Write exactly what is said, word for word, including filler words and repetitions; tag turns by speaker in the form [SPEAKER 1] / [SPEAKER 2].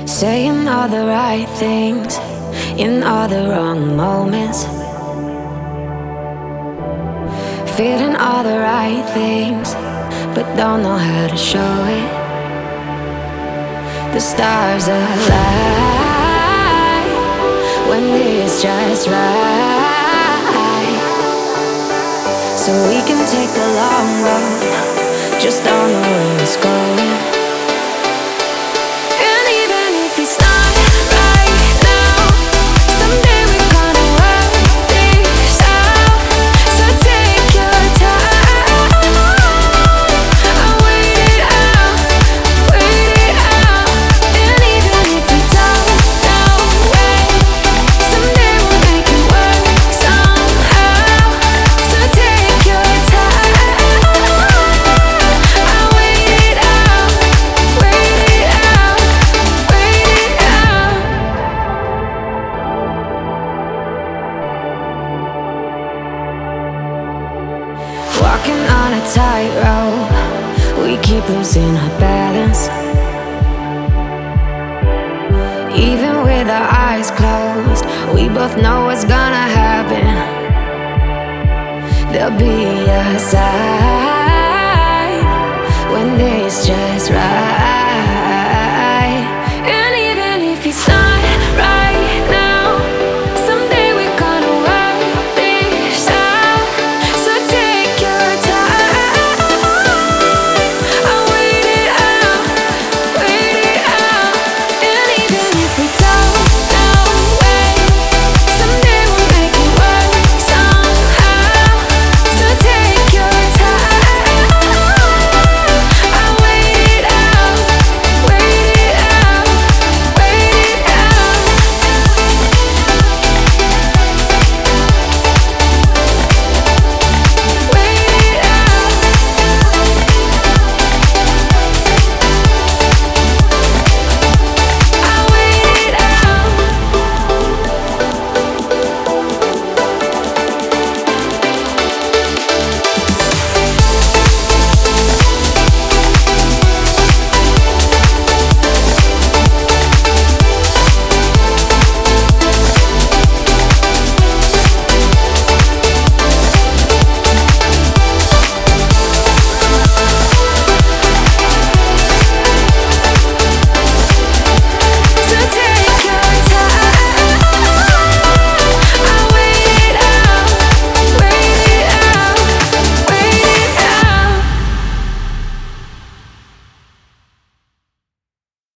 [SPEAKER 1] Saying all the right things in all the wrong moments, feeling all the right things but don't know how to show it. The stars align when it's just right, so we can take the long road, just don't know where it's going. Walking on a tightrope, we keep losing our balance. Even with our eyes closed, we both know what's gonna happen. There'll be a side when it's just right.